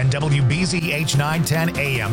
and WBZ H910 AM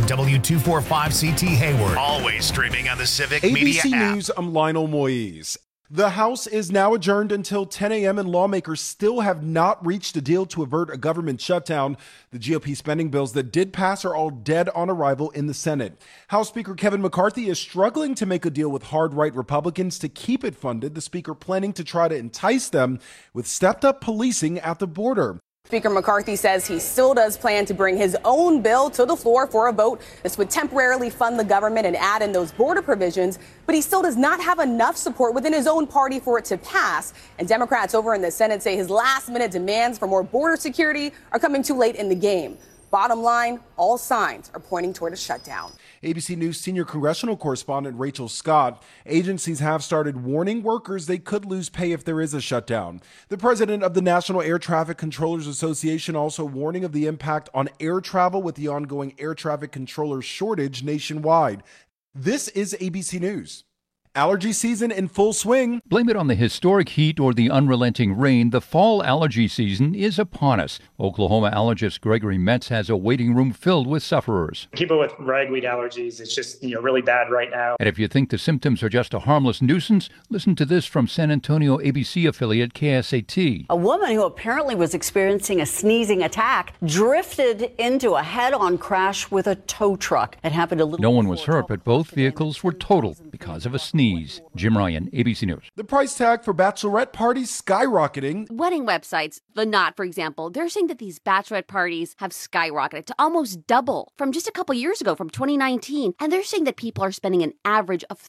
W245CT Hayward. Always streaming on the Civic Media ABC app. News, I'm Lionel Moise. The House is now adjourned until 10 a.m. and lawmakers still have not reached a deal to avert a government shutdown. The GOP spending bills that did pass are all dead on arrival in the Senate. House Speaker Kevin McCarthy is struggling to make a deal with hard-right Republicans to keep it funded, the speaker planning to try to entice them with stepped-up policing at the border. Speaker McCarthy says he still does plan to bring his own bill to the floor for a vote. This would temporarily fund the government and add in those border provisions, but he still does not have enough support within his own party for it to pass. And Democrats over in the Senate say his last-minute demands for more border security are coming too late in the game. Bottom line, all signs are pointing toward a shutdown. ABC News senior congressional correspondent Rachel Scott. Agencies have started warning workers they could lose pay if there is a shutdown. The president of the National Air Traffic Controllers Association also warning of the impact on air travel with the ongoing air traffic controller shortage nationwide. This is ABC News. Allergy season in full swing. Blame it on the historic heat or the unrelenting rain. The fall allergy season is upon us. Oklahoma allergist Gregory Metz has a waiting room filled with sufferers. People with ragweed allergies, it's just, really bad right now. And if you think the symptoms are just a harmless nuisance, listen to this from San Antonio ABC affiliate KSAT. A woman who apparently was experiencing a sneezing attack drifted into a head-on crash with a tow truck. It happened a little. No one was hurt, but both vehicles were totaled because of a sneeze. Jim Ryan, ABC News. The price tag for bachelorette parties skyrocketing. Wedding websites, The Knot, for example, they're saying that these bachelorette parties have skyrocketed to almost double from just a couple years ago, from 2019. And they're saying that people are spending an average of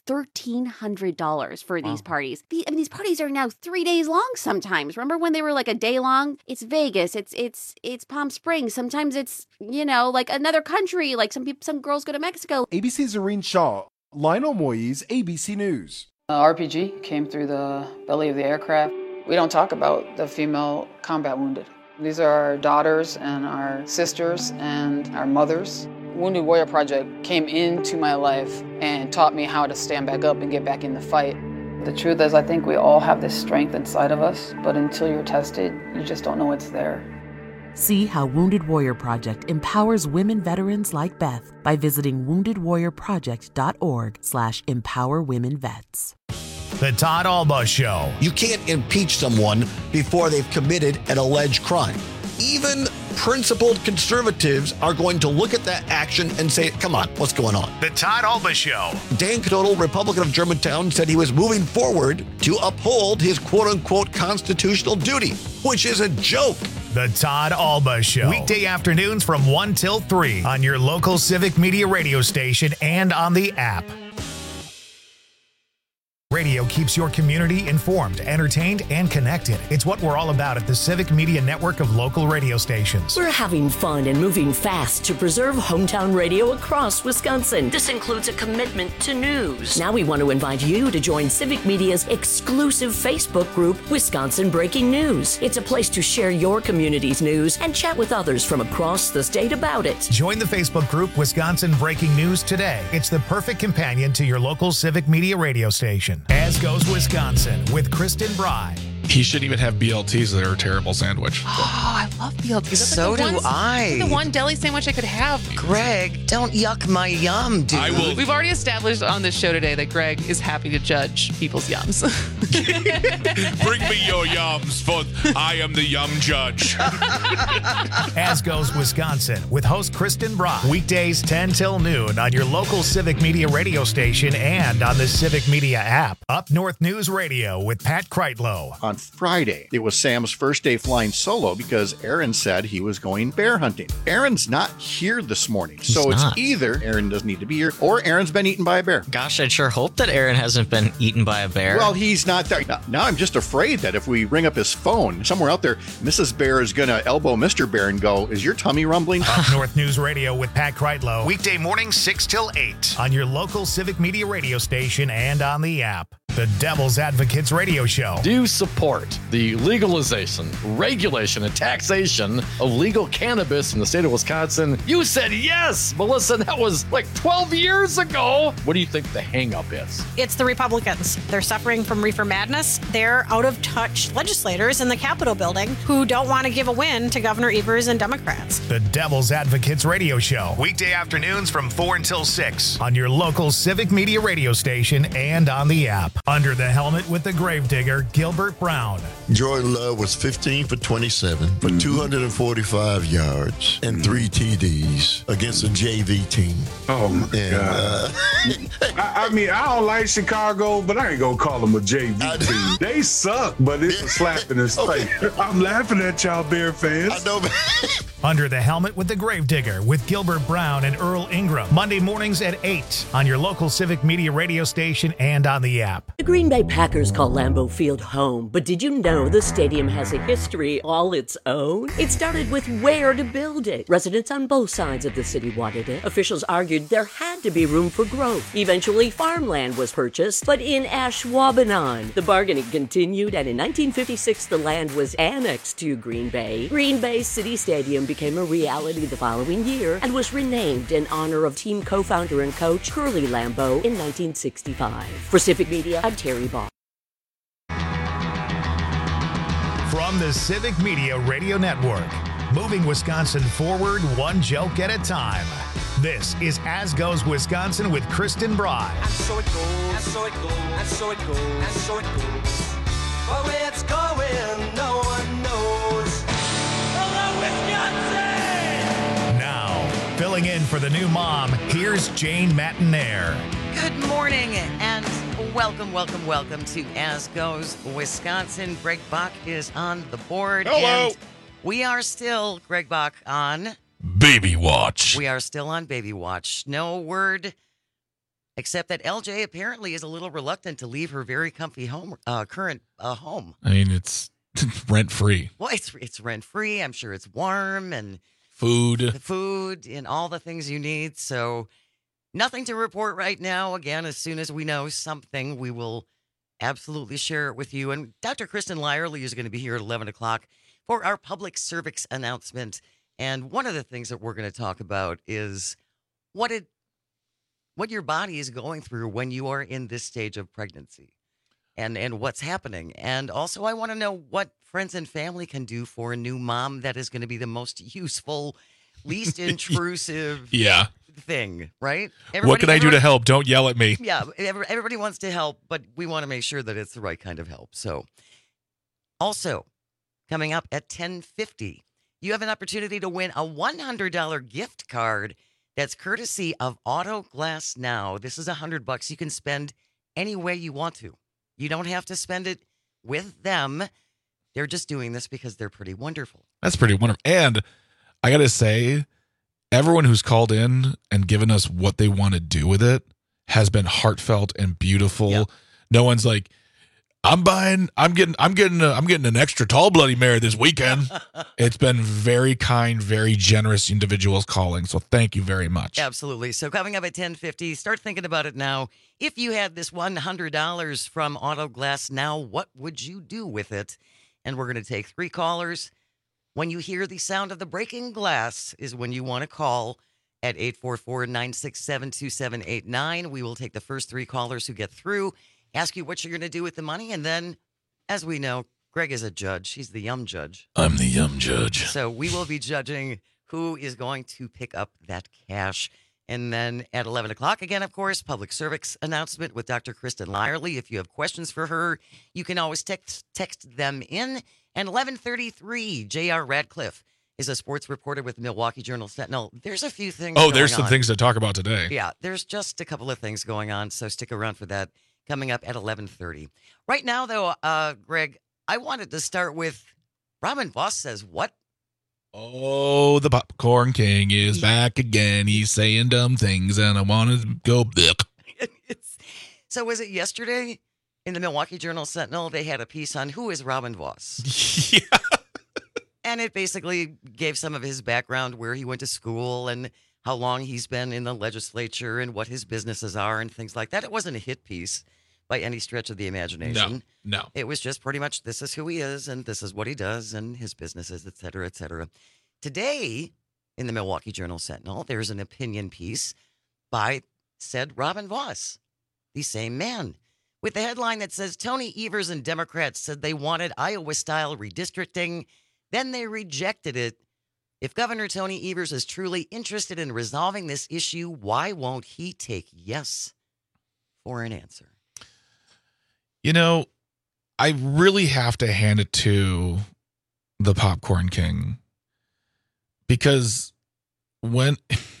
$1,300 for these parties. These parties are now 3 days long sometimes. Remember when they were like a day long? It's Vegas, it's Palm Springs. Sometimes it's, like another country. Like some girls go to Mexico. ABC's Irene Shaw. Lionel Moise, ABC News. RPG came through the belly of the aircraft. We don't talk about the female combat wounded. These are our daughters and our sisters and our mothers. Wounded Warrior Project came into my life and taught me how to stand back up and get back in the fight. The truth is, I think we all have this strength inside of us, but until you're tested, you just don't know it's there. See how Wounded Warrior Project empowers women veterans like Beth by visiting woundedwarriorproject.org/empowerwomenvets. The Todd Alba Show. You can't impeach someone before they've committed an alleged crime. Even principled conservatives are going to look at that action and say, come on, what's going on? The Todd Alba Show. Dan Knodel, Republican of Germantown, said he was moving forward to uphold his quote-unquote constitutional duty, which is a joke. The Todd Alba Show. Weekday afternoons from 1 till 3 on your local Civic Media radio station and on the app. Radio keeps your community informed, entertained, and connected. It's what we're all about at the Civic Media network of local radio stations. We're having fun and moving fast to preserve hometown radio across Wisconsin. This includes a commitment to news. Now we want to invite you to join Civic Media's exclusive Facebook group, Wisconsin Breaking News. It's a place to share your community's news and chat with others from across the state about it. Join the Facebook group Wisconsin Breaking News today. It's the perfect companion to your local Civic Media radio station. As Goes Wisconsin with Kristen Bry. He shouldn't even have BLTs. They're a terrible sandwich. Oh, I love BLTs. So do I. The one deli sandwich I could have. Greg, don't yuck my yum, dude. I will. We've already established on this show today that Greg is happy to judge people's yums. Bring me your yums, for I am the yum judge. As Goes Wisconsin with host Kristen Bry. Weekdays 10 till noon on your local Civic Media radio station and on the Civic Media app. Up North News Radio with Pat Kreitlow. On Friday, it was Sam's first day flying solo because Aaron said he was going bear hunting. Aaron's not here this morning, so it's either Aaron doesn't need to be here or Aaron's been eaten by a bear. Gosh, I'd sure hope that Aaron hasn't been eaten by a bear. Well, he's not there. Now I'm just afraid that if we ring up his phone, somewhere out there, Mrs. Bear is going to elbow Mr. Bear and go, is your tummy rumbling? Up North News Radio with Pat Kreitlow. Weekday mornings 6 till 8 on your local Civic Media radio station and on the app. The Devil's Advocates Radio Show. Do you support the legalization, regulation, and taxation of legal cannabis in the state of Wisconsin? You said yes, Melissa. That was like 12 years ago. What do you think the hang-up is? It's the Republicans. They're suffering from reefer madness. They're out-of-touch legislators in the Capitol building who don't want to give a win to Governor Evers and Democrats. The Devil's Advocates Radio Show. Weekday afternoons from 4 until 6 on your local Civic Media radio station and on the app. Under the helmet with the gravedigger, Gilbert Brown. Jordan Love was 15 for 27 for 245 yards and 3 TDs against a JV team. Oh, my God. I mean, I don't like Chicago, but I ain't going to call them a JV team. They suck, but it's a slap in his face. I'm laughing at y'all Bear fans. I know, man. Under the helmet with the gravedigger with Gilbert Brown and Earl Ingram. Monday mornings at 8 on your local Civic Media radio station and on the app. The Green Bay Packers call Lambeau Field home, but did you know the stadium has a history all its own? It started with where to build it. Residents on both sides of the city wanted it. Officials argued there had to be room for growth. Eventually, farmland was purchased, but in Ashwaubenon. The bargaining continued, and in 1956, the land was annexed to Green Bay. Green Bay City Stadium became a reality the following year and was renamed in honor of team co-founder and coach Curly Lambeau in 1965. For Civic Media, I'm Terry Ball. From the Civic Media Radio Network, moving Wisconsin forward one joke at a time. This is As Goes Wisconsin with Kristen Bry. And so it goes, and so it goes, and so it goes, and so it goes. But where it's going, no one knows. Hello, Wisconsin! Now, filling in for the new mom, here's Jane Matinaire. Good morning and welcome to As Goes Wisconsin. Greg Bach is on the board. Hello. And we are still, Greg Bach, on Baby Watch. We are still on Baby Watch. No word except that LJ apparently is a little reluctant to leave her very comfy current home. I mean, it's rent-free. Well, it's rent-free. I'm sure it's warm and food and all the things you need. So nothing to report right now. Again, as soon as we know something, we will absolutely share it with you. And Dr. Kristen Lyerly is going to be here at 11 o'clock for our public service announcement. And one of the things that we're going to talk about is what your body is going through when you are in this stage of pregnancy and what's happening. And also, I want to know what friends and family can do for a new mom that is going to be the most useful, least intrusive thing, right? What can I do to help? Don't yell at me. Yeah, everybody wants to help, but we want to make sure that it's the right kind of help. So, also, coming up at 10:50, you have an opportunity to win a $100 gift card that's courtesy of Auto Glass Now. This is $100 you can spend any way you want to. You don't have to spend it with them. They're just doing this because they're pretty wonderful. That's pretty wonderful. And I got to say, everyone who's called in and given us what they want to do with it has been heartfelt and beautiful. Yep. No one's like, I'm getting an extra tall Bloody Mary this weekend. It's been very kind, very generous individuals calling. So thank you very much. Absolutely. So coming up at 10:50, start thinking about it now. If you had this $100 from Auto Glass Now, what would you do with it? And we're going to take 3 callers. When you hear the sound of the breaking glass is when you want to call at 844-967-2789. We will take the first 3 callers who get through, ask you what you're going to do with the money, and then, as we know, Greg is a judge. He's the yum judge. I'm the yum judge. So we will be judging who is going to pick up that cash. And then at 11 o'clock, again, of course, public service announcement with Dr. Kristen Lyerly. If you have questions for her, you can always text them in. And 11:33, J.R. Radcliffe is a sports reporter with Milwaukee Journal-Sentinel. There's a few things going on. There's some things to talk about today. Yeah, there's just a couple of things going on, so stick around for that coming up at 11:30. Right now, though, Greg, I wanted to start with Robin Voss says what? Oh, the Popcorn King is back again. He's saying dumb things, and I want to go blech. So was it yesterday in the Milwaukee Journal-Sentinel, they had a piece on who is Robin Voss? Yeah. And it basically gave some of his background, where he went to school and how long he's been in the legislature and what his businesses are and things like that. It wasn't a hit piece, by any stretch of the imagination. No. It was just pretty much, this is who he is, and this is what he does, and his businesses, et cetera, et cetera. Today, in the Milwaukee Journal-Sentinel, there's an opinion piece by said Robin Vos, the same man, with the headline that says, Tony Evers and Democrats said they wanted Iowa-style redistricting, then they rejected it. If Governor Tony Evers is truly interested in resolving this issue, why won't he take yes for an answer? You know, I really have to hand it to the Popcorn King, because when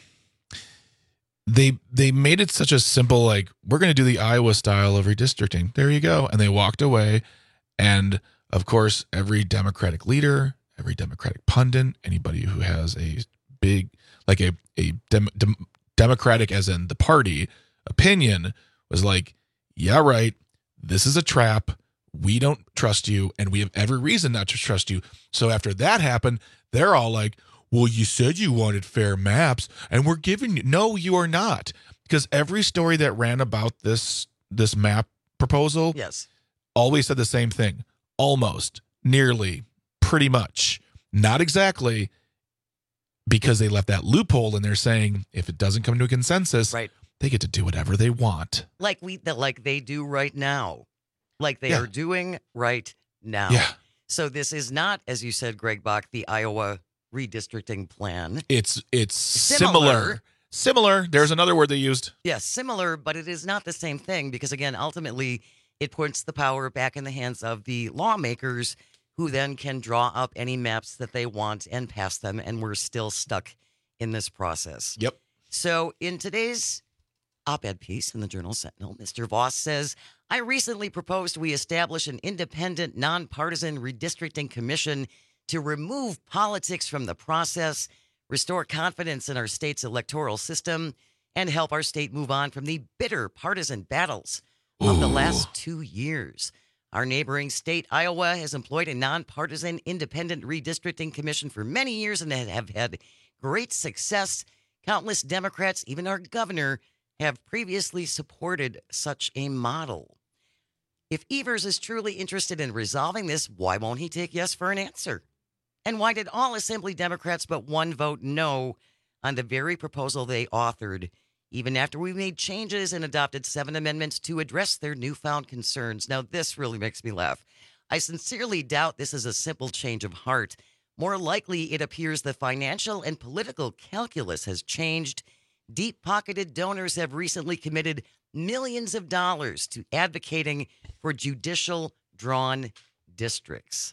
they made it such a simple, like, we're going to do the Iowa style of redistricting. There you go. And they walked away. And of course, every Democratic leader, every Democratic pundit, anybody who has a big, like a Democratic as in the party opinion was like, yeah, right. This is a trap. We don't trust you. And we have every reason not to trust you. So after that happened, they're all like, well, you said you wanted fair maps and we're giving you. No, you are not. Because every story that ran about this map proposal yes, always said the same thing. Almost, nearly, pretty much, not exactly, because they left that loophole and they're saying if it doesn't come to a consensus, right, they get to do whatever they want. Like they do right now. Like they are doing right now. Yeah. So this is not, as you said, Greg Bach, the Iowa redistricting plan. It's similar. Similar. There's another word they used. Yes, similar, but it is not the same thing because, again, ultimately, it puts the power back in the hands of the lawmakers who then can draw up any maps that they want and pass them, and we're still stuck in this process. Yep. So in today's op-ed piece in the Journal-Sentinel, Mr. Vos says, I recently proposed we establish an independent, nonpartisan redistricting commission to remove politics from the process, restore confidence in our state's electoral system, and help our state move on from the bitter partisan battles of the last 2 years. Our neighboring state, Iowa, has employed a nonpartisan independent redistricting commission for many years and have had great success. Countless Democrats, even our governor, have previously supported such a model. If Evers is truly interested in resolving this, why won't he take yes for an answer? And why did all Assembly Democrats but one vote no on the very proposal they authored, even after we made changes and adopted 7 amendments to address their newfound concerns? Now, this really makes me laugh. I sincerely doubt this is a simple change of heart. More likely, it appears the financial and political calculus has changed. Deep-pocketed donors have recently committed millions of dollars to advocating for judicial-drawn districts.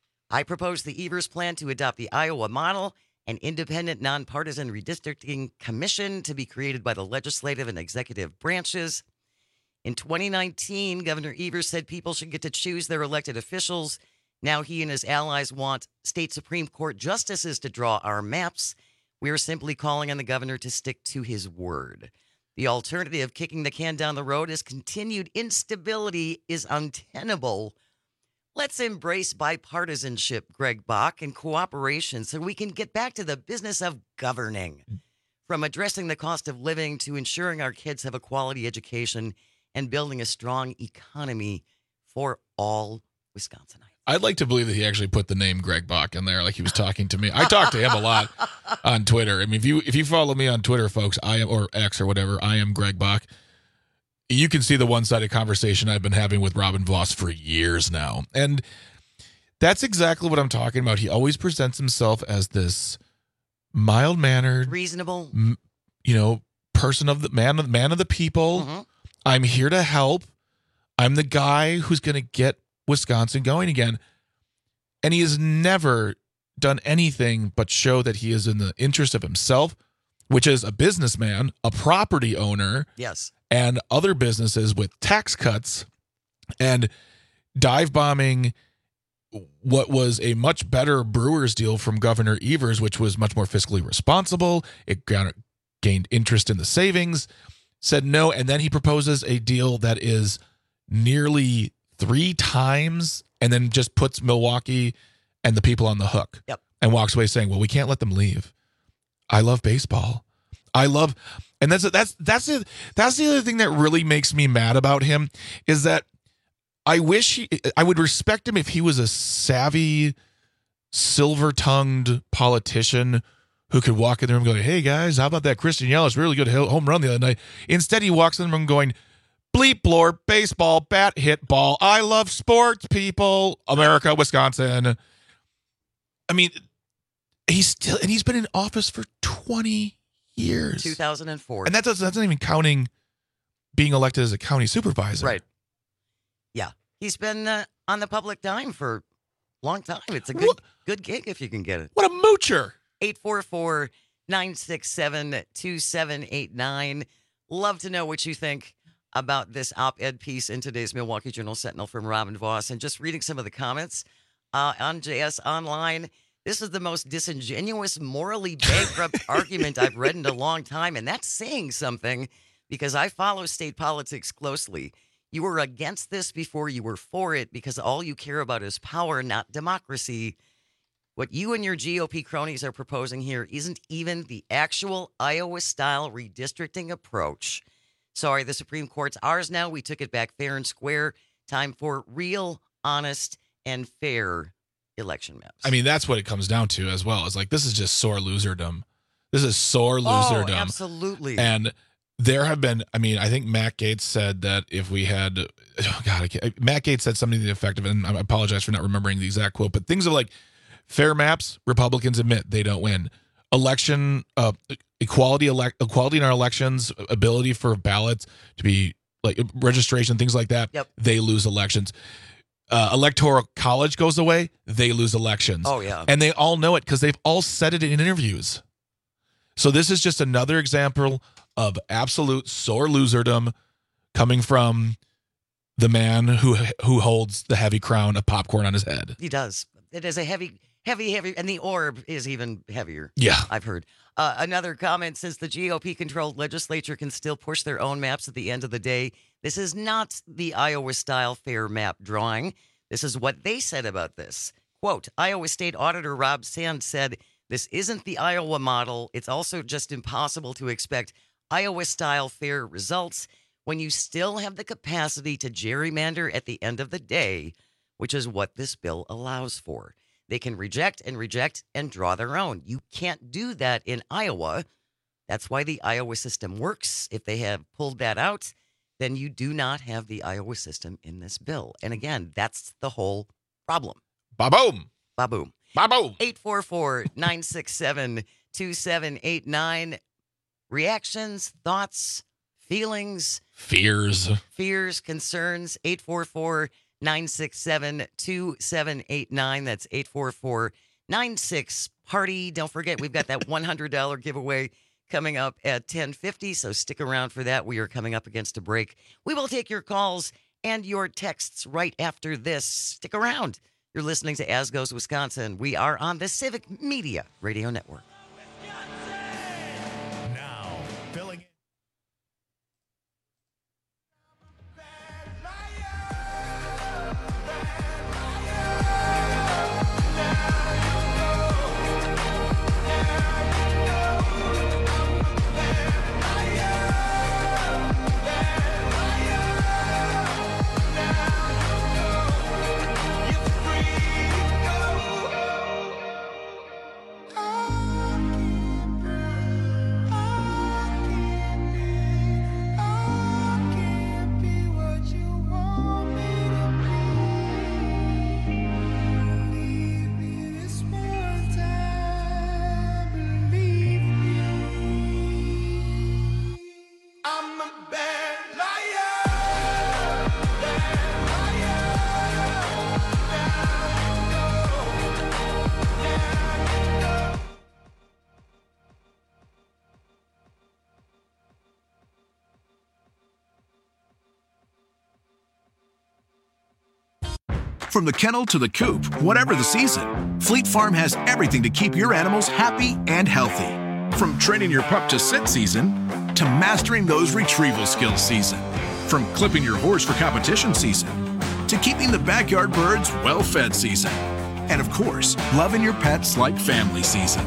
I propose the Evers plan to adopt the Iowa model, an independent, nonpartisan redistricting commission to be created by the legislative and executive branches. In 2019, Governor Evers said people should get to choose their elected officials. Now he and his allies want state Supreme Court justices to draw our maps. We are simply calling on the governor to stick to his word. The alternative, kicking the can down the road, is continued instability is untenable. Let's embrace bipartisanship, Greg Bach, and cooperation so we can get back to the business of governing. From addressing the cost of living to ensuring our kids have a quality education and building a strong economy for all Wisconsinites. I'd like to believe that he actually put the name Greg Bach in there, like he was talking to me. I talk to him a lot on Twitter. I mean, if you follow me on Twitter, folks, I am, or X or whatever, I am Greg Bach. You can see the one-sided conversation I've been having with Robin Vos for years now. And that's exactly what I'm talking about. He always presents himself as this mild-mannered, reasonable, person of the man of the people. Mm-hmm. I'm here to help. I'm the guy who's going to get Wisconsin going again. And he has never done anything but show that he is in the interest of himself, which is a businessman, a property owner. Yes. And other businesses with tax cuts and dive bombing what was a much better Brewers deal from Governor Evers, which was much more fiscally responsible. It gained interest in the savings, said no. And then he proposes a deal that is nearly 3 times and then just puts Milwaukee and the people on the hook. Yep. And walks away saying, well, we can't let them leave. I love baseball. And that's the other thing that really makes me mad about him is that I would respect him if he was a savvy, silver-tongued politician who could walk in the room and go, hey, guys, how about that Christian Yelich? Really good home run the other night. Instead, he walks in the room going, bleep, blorp, baseball, bat, hit, ball. I love sports, people. America, Wisconsin. I mean, he's been in office for 20 years. 2004. And that's not even counting being elected as a county supervisor. Right. Yeah. He's been on the public dime for a long time. It's a good gig if you can get it. What a moocher. 844-967-2789. Love to know what you think about this op-ed piece in today's Milwaukee Journal-Sentinel from Robin Voss. And just reading some of the comments on JS Online, this is the most disingenuous, morally bankrupt argument I've read in a long time. And that's saying something because I follow state politics closely. You were against this before you were for it because all you care about is power, not democracy. What you and your GOP cronies are proposing here isn't even the actual Iowa-style redistricting approach. Sorry, the Supreme Court's ours now. We took it back fair and square. Time for real, honest, and fair election maps. I mean, that's what it comes down to as well. It's like, this is just sore loserdom. This is sore loserdom. Oh, absolutely. And there have been, I mean, I think Matt Gaetz said that if we had, Matt Gaetz said something to the effect of, and I apologize for not remembering the exact quote, but things of like, fair maps, Republicans admit they don't win. Election, equality in our elections, ability for ballots to be like registration, things like that, they lose elections. Electoral college goes away, they lose elections. Oh, yeah. And they all know it because they've all said it in interviews. So this is just another example of absolute sore loserdom coming from the man who holds the heavy crown of popcorn on his head. He does. It is a heavy, and the orb is even heavier. Yeah. I've heard. Another comment says the GOP-controlled legislature can still push their own maps at the end of the day. This is not the Iowa-style fair map drawing. This is what they said about this. Quote, Iowa State Auditor Rob Sand said, this isn't the Iowa model. It's also just impossible to expect Iowa-style fair results when you still have the capacity to gerrymander at the end of the day, which is what this bill allows for. They can reject and draw their own. You can't do that in Iowa. That's why the Iowa system works. If they have pulled that out, then you do not have the Iowa system in this bill. And again, that's the whole problem. Ba-boom. Ba-boom. Ba-boom. 844-967-2789. Reactions, thoughts, feelings. Fears, concerns. 844-967-2789. That's 844-96-PARTY. Don't forget, we've got that $100 giveaway coming up at 10:50, so stick around for that. We are coming up against a break. We will take your calls and your texts right after this. Stick around. You're listening to As Goes Wisconsin. We are on the Civic Media Radio Network. Now, filling in. From the kennel to the coop, whatever the season, Fleet Farm has everything to keep your animals happy and healthy. From training your pup to sit season, to mastering those retrieval skills season. From clipping your horse for competition season, to keeping the backyard birds well-fed season. And of course, loving your pets like family season.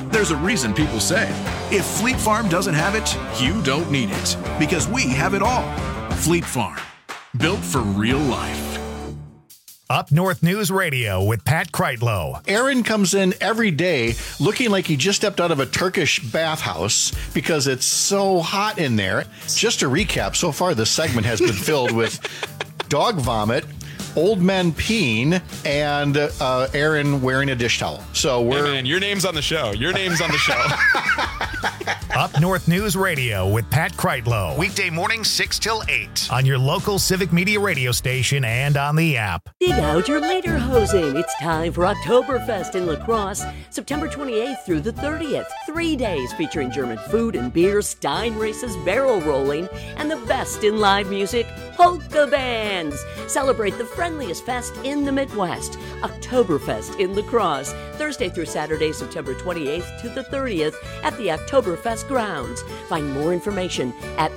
There's a reason people say, if Fleet Farm doesn't have it, you don't need it. Because we have it all. Fleet Farm. Built for real life. Up North News Radio with Pat Kreitlow. Aaron comes in every day looking like he just stepped out of a Turkish bathhouse because it's so hot in there. Just to recap, so far this segment has been filled with dog vomit, old men peeing, and Aaron wearing a dish towel. So we're... Hey man, your name's on the show. Your name's on the show. Up North News Radio with Pat Kreitlow. Weekday mornings 6 till 8 on your local Civic Media radio station and on the app. Dig out your lederhosen. It's time for Oktoberfest in La Crosse, September 28th through the 30th. 3 days featuring German food and beer, Stein races, barrel rolling, and the best in live music, polka bands. Celebrate the friendliest fest in the Midwest, Oktoberfest in La Crosse, Thursday through Saturday, September 28th to the 30th at the Oktoberfest grounds. Find more information at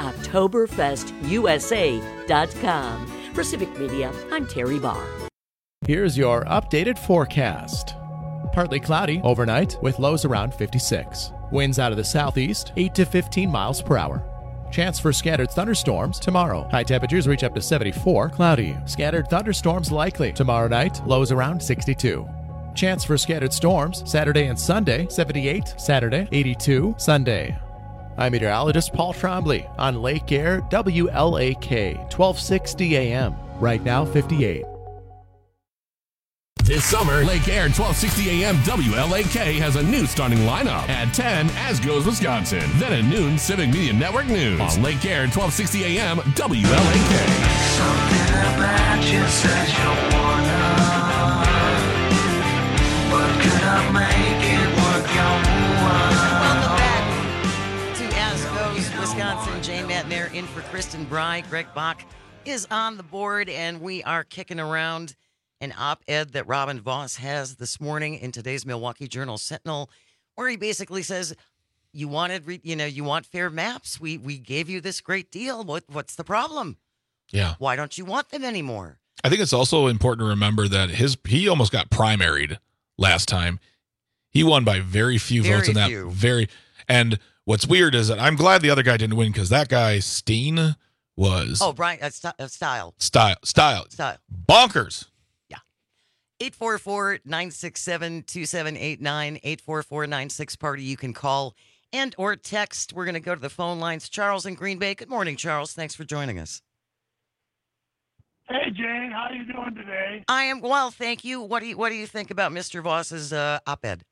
OktoberfestUSA.com. For Civic Media, I'm Terry Barr. Here's your updated forecast. Partly cloudy overnight with lows around 56. Winds out of the southeast, 8 to 15 miles per hour. Chance for scattered thunderstorms tomorrow. High temperatures reach up to 74. Cloudy. Scattered thunderstorms likely. Tomorrow night, lows around 62. Chance for scattered storms Saturday and Sunday, 78 Saturday, 82 Sunday. I'm meteorologist Paul Trombley on Lake Air WLAK, 1260 AM. Right now, 58. This summer, Lake Air 1260 AM WLAK has a new starting lineup. At 10, As Goes Wisconsin. Then at noon, Civic Media Network News. On Lake Air 1260 AM WLAK. Something about you says you wanna, but could I make it work your Welcome back to As Goes Wisconsin. Jane Matnair in for Kristen Bry. Greg Bach is on the board, and we are kicking around an op-ed that Robin Voss has this morning in today's Milwaukee Journal-Sentinel, where he basically says, you wanted, you want fair maps. We gave you this great deal. What's the problem? Yeah. Why don't you want them anymore? I think it's also important to remember that he almost got primaried last time. He won by very few votes in that. And what's weird is that I'm glad the other guy didn't win because that guy Steen was. Oh, Brian, Style. Style. Bonkers. 844-967-2789, 844-96-PARTY. You can call and or text. We're going to go to the phone lines. Charles in Green Bay. Good morning, Charles. Thanks for joining us. Hey, Jane. How you doing today? I am well, thank you. What do you think about Mr. Voss's op-ed?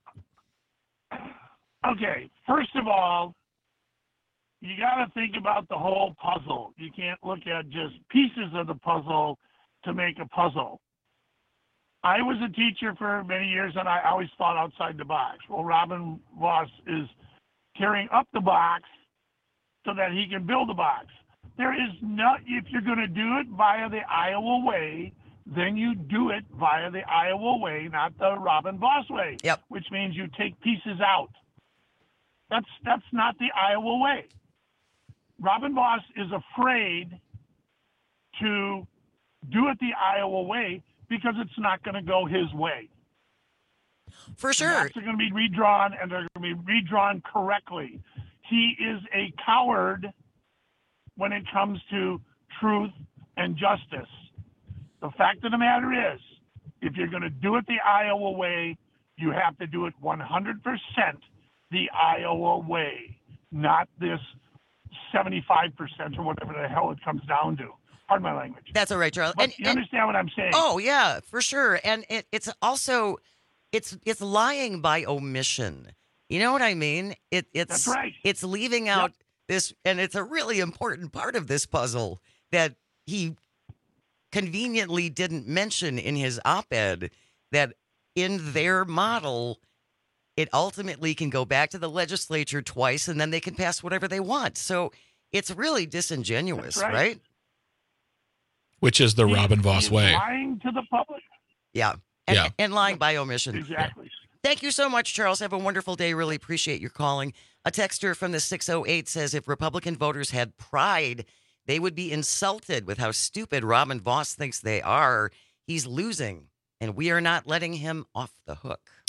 Okay, first of all, you got to think about the whole puzzle. You can't look at just pieces of the puzzle to make a puzzle. I was a teacher for many years, and I always thought outside the box. Well, Robin Voss is tearing up the box so that he can build a box. There is not, if you're going to do it via the Iowa way, then you do it via the Iowa way, not the Robin Voss way. Yep. Which means you take pieces out. That's not the Iowa way. Robin Voss is afraid to do it the Iowa way because it's not going to go his way. For sure. Maps are going to be redrawn, and they're going to be redrawn correctly. He is a coward when it comes to truth and justice. The fact of the matter is, if you're going to do it the Iowa way, you have to do it 100% the Iowa way, not this 75% or whatever the hell it comes down to. Pardon my language. That's all right, Charles. But you understand what I'm saying? Oh, yeah, for sure. And it's also, it's lying by omission. You know what I mean? It's That's right. It's leaving out this, and it's a really important part of this puzzle that he conveniently didn't mention in his op-ed, that in their model, it ultimately can go back to the legislature twice, and then they can pass whatever they want. So it's really disingenuous, right? Which is the Robin Voss way. Lying to the public. Yeah. And lying by omission. Exactly. Yeah. Thank you so much, Charles. Have a wonderful day. Really appreciate your calling. A texter from the 608 says if Republican voters had pride, they would be insulted with how stupid Robin Voss thinks they are. He's losing, and we are not letting him off the hook.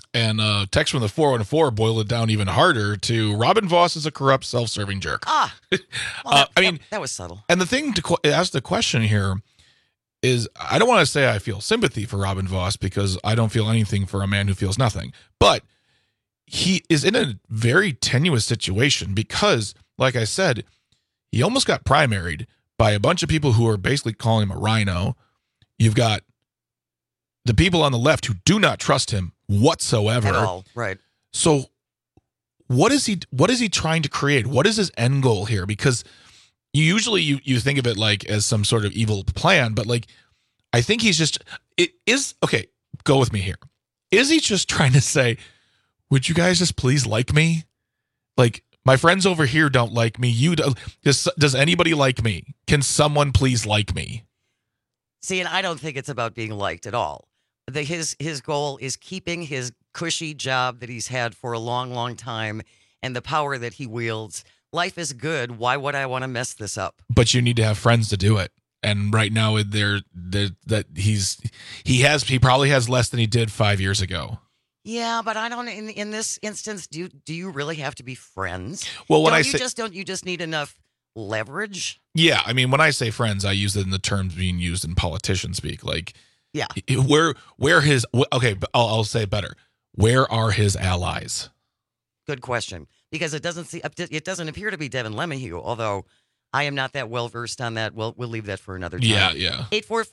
And text from the 414 boiled it down even harder to Robin Voss is a corrupt, self-serving jerk. That was subtle. And the thing to ask the question here is, I don't want to say I feel sympathy for Robin Voss because I don't feel anything for a man who feels nothing. But he is in a very tenuous situation because, like I said, he almost got primaried by a bunch of people who are basically calling him a rhino. You've got the people on the left who do not trust him whatsoever. At all, right. So what is he trying to create? What is his end goal here? Because you think of it like as some sort of evil plan, but like I think he's just go with me here. Is he just trying to say, would you guys just please like me? Like, my friends over here don't like me. Does anybody like me? Can someone please like me? See, and I don't think it's about being liked at all. His goal is keeping his cushy job that he's had for a long, long time and the power that he wields. Life is good. Why would I want to mess this up? But you need to have friends to do it. And right now, he probably has less than he did 5 years ago. Yeah, but I don't. In this instance, do you really have to be friends? Well, don't you just need enough leverage? Yeah, I mean, when I say friends, I use it in the terms being used in politician speak. Like, yeah, I'll say it better. Where are his allies? Good question, because it doesn't appear to be Devin LeMahieu, although I am not that well versed on that. We'll leave that for another time. Yeah.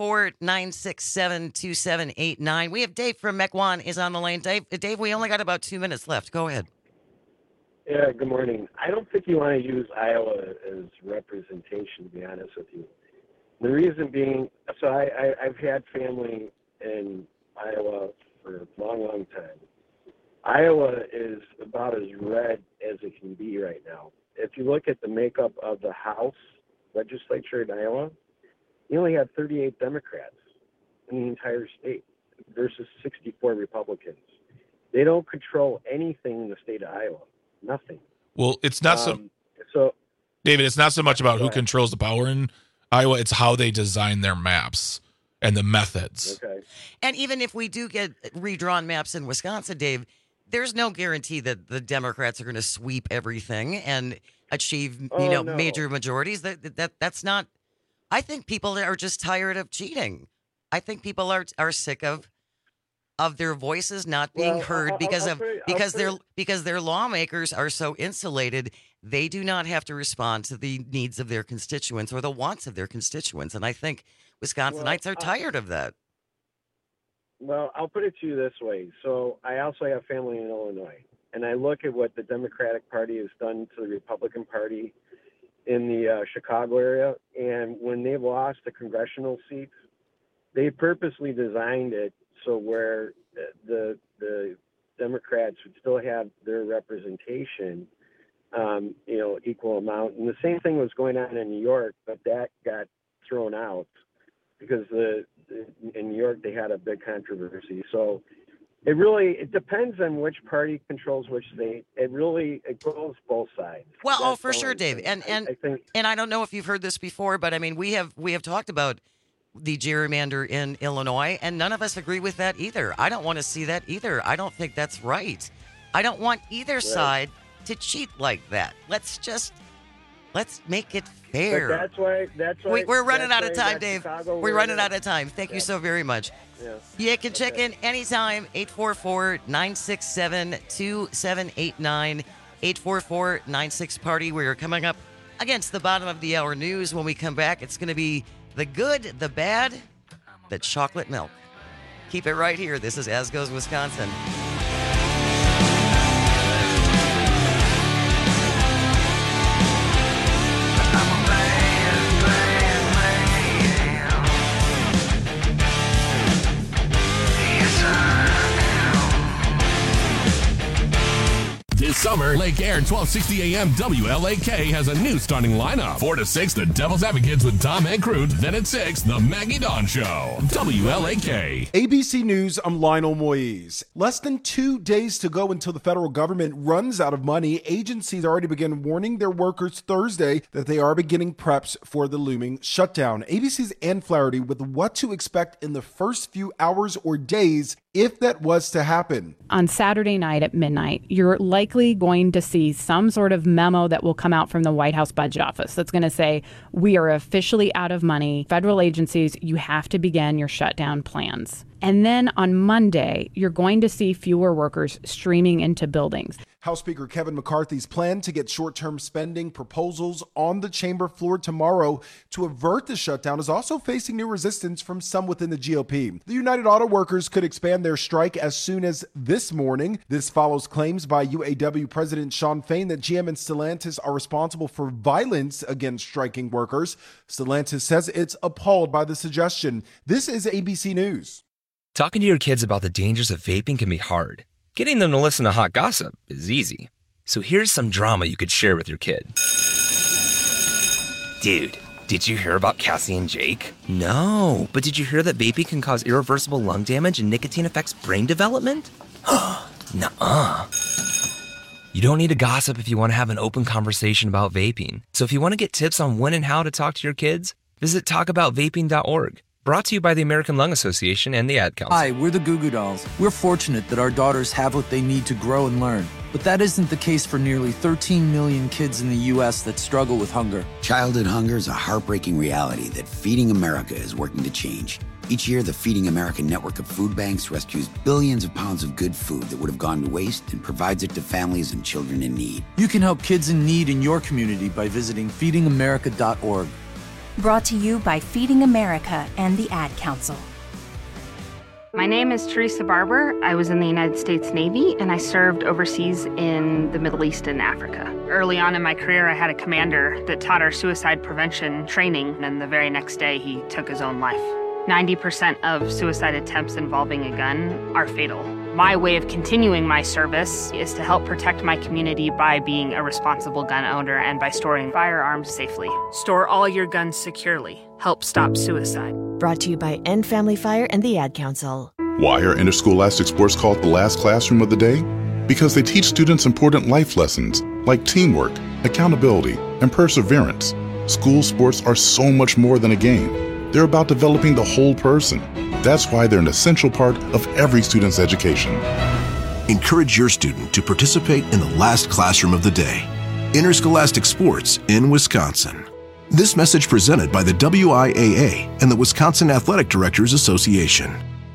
844-967-2789. We have Dave from Mequon is on the line. Dave, we only got about 2 minutes left. Go ahead. Yeah, good morning. I don't think you want to use Iowa as representation, to be honest with you. The reason being, so I've had family in Iowa for a long, long time. Iowa is about as red as it can be right now. If you look at the makeup of the House legislature in Iowa, you only have 38 Democrats in the entire state versus 64 Republicans. They don't control anything in the state of Iowa. Nothing. Well, it's not David, it's not so much about who controls the power in Iowa. It's how they design their maps and the methods. Okay. And even if we do get redrawn maps in Wisconsin, Dave, there's no guarantee that the Democrats are going to sweep everything and achieve, major majorities. That's not. I think people are just tired of cheating. I think people are sick of their voices not being heard because their lawmakers are so insulated. They do not have to respond to the needs of their constituents or the wants of their constituents. And I think Wisconsinites are tired of that. Well, I'll put it to you this way. So I also have family in Illinois, and I look at what the Democratic Party has done to the Republican Party in the Chicago area. And when they lost the congressional seats, they purposely designed it so where the Democrats would still have their representation, equal amount. And the same thing was going on in New York, but that got thrown out because in New York they had a big controversy. So it depends on which party controls which state. It goes both sides. Well, for sure, Dave. And I don't know if you've heard this before, but I mean we have talked about the gerrymander in Illinois, and none of us agree with that either. I don't want to see that either. I don't think that's right. I don't want either side to cheat like that. Let's make it fair. But that's why we're running out of time, Dave. We're running out of time. Thank you so very much. Yeah. You can check in anytime, 844-967-2789, 844-96-PARTY. We're coming up against the bottom of the hour news. When we come back, it's going to be the good, the bad, the chocolate milk. Keep it right here. This is As Goes Wisconsin. This summer, Lake Air 1260 AM WLAK has a new starting lineup. 4 to 6, the Devil's Advocates with Tom Ancrute. Then at 6, the Maggie Dawn Show. WLAK. ABC News, I'm Lionel Moise. Less than 2 days to go until the federal government runs out of money. Agencies already began warning their workers Thursday that they are beginning preps for the looming shutdown. ABC's Ann Flaherty with what to expect in the first few hours or days if that was to happen. On Saturday night at midnight, you're likely going to see some sort of memo that will come out from the White House Budget Office that's going to say, we are officially out of money. Federal agencies, you have to begin your shutdown plans. And then on Monday, you're going to see fewer workers streaming into buildings. House Speaker Kevin McCarthy's plan to get short-term spending proposals on the chamber floor tomorrow to avert the shutdown is also facing new resistance from some within the GOP. The United Auto Workers could expand their strike as soon as this morning. This follows claims by UAW President Shawn Fain that GM and Stellantis are responsible for violence against striking workers. Stellantis says it's appalled by the suggestion. This is ABC News. Talking to your kids about the dangers of vaping can be hard. Getting them to listen to hot gossip is easy. So here's some drama you could share with your kid. Dude, did you hear about Cassie and Jake? No, but did you hear that vaping can cause irreversible lung damage and nicotine affects brain development? Nuh-uh. You don't need to gossip if you want to have an open conversation about vaping. So if you want to get tips on when and how to talk to your kids, visit talkaboutvaping.org. Brought to you by the American Lung Association and the Ad Council. Hi, we're the Goo Goo Dolls. We're fortunate that our daughters have what they need to grow and learn. But that isn't the case for nearly 13 million kids in the U.S. that struggle with hunger. Childhood hunger is a heartbreaking reality that Feeding America is working to change. Each year, the Feeding America network of food banks rescues billions of pounds of good food that would have gone to waste and provides it to families and children in need. You can help kids in need in your community by visiting feedingamerica.org. Brought to you by Feeding America and the Ad Council. My name is Teresa Barber. I was in the United States Navy, and I served overseas in the Middle East and Africa. Early on in my career, I had a commander that taught our suicide prevention training, and the very next day, he took his own life. 90% of suicide attempts involving a gun are fatal. My way of continuing my service is to help protect my community by being a responsible gun owner and by storing firearms safely. Store all your guns securely. Help stop suicide. Brought to you by End Family Fire and the Ad Council. Why are interscholastic sports called the last classroom of the day? Because they teach students important life lessons like teamwork, accountability, and perseverance. School sports are so much more than a game. They're about developing the whole person. That's why they're an essential part of every student's education. Encourage your student to participate in the last classroom of the day. Interscholastic sports in Wisconsin. This message presented by the WIAA and the Wisconsin Athletic Directors Association.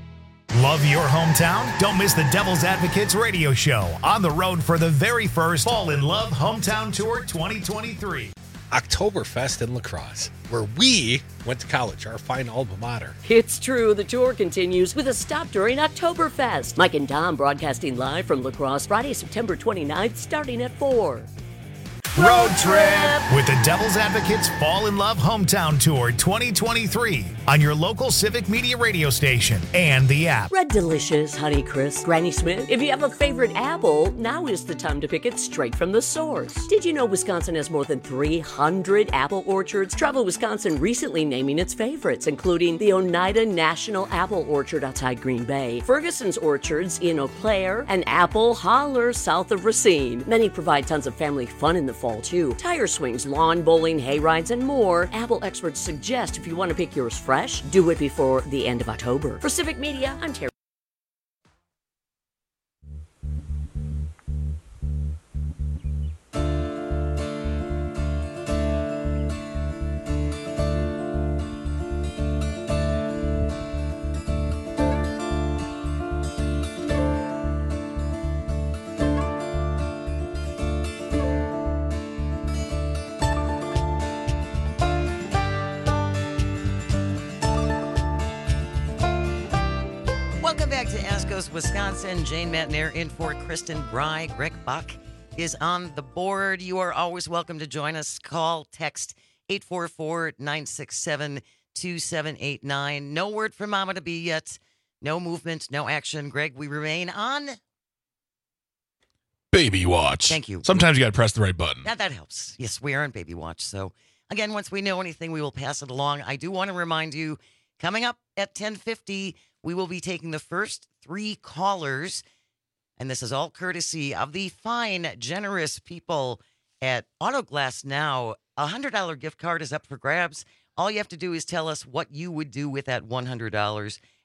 Love your hometown? Don't miss the Devil's Advocates radio show on the road for the very first Fall in Love Hometown Tour 2023. Oktoberfest in La Crosse, where we went to college, our fine alma mater. It's true. The tour continues with a stop during Oktoberfest. Mike and Dom broadcasting live from La Crosse Friday, September 29th, starting at 4. Road trip with the Devil's Advocates Fall in Love Hometown Tour 2023 on your local Civic Media radio station and the app. Red Delicious, Honey Crisp, Granny Smith. If you have a favorite apple, now is the time to pick it straight from the source. Did you know Wisconsin has more than 300 apple orchards? Travel Wisconsin recently naming its favorites, including the Oneida National Apple Orchard outside Green Bay, Ferguson's Orchards in Eau Claire, and Apple Holler south of Racine. Many provide tons of family fun in the fall too. Tire swings, lawn bowling, hay rides, and more. Apple experts suggest if you want to pick yours fresh, do it before the end of October. For Civic Media, I'm Terry. Welcome back to Asco's Wisconsin. Jane Matnair in for Kristen Bry. Greg Buck is on the board. You are always welcome to join us. Call, text 844-967-2789. No word from Mama to be yet. No movement, no action. Greg, we remain on Baby Watch. Thank you. Sometimes you got to press the right button. That helps. Yes, we are on Baby Watch. So, again, once we know anything, we will pass it along. I do want to remind you, coming up at 10:50, we will be taking the first 3 callers, and this is all courtesy of the fine, generous people at Autoglass Now. A $100 gift card is up for grabs. All you have to do is tell us what you would do with that $100,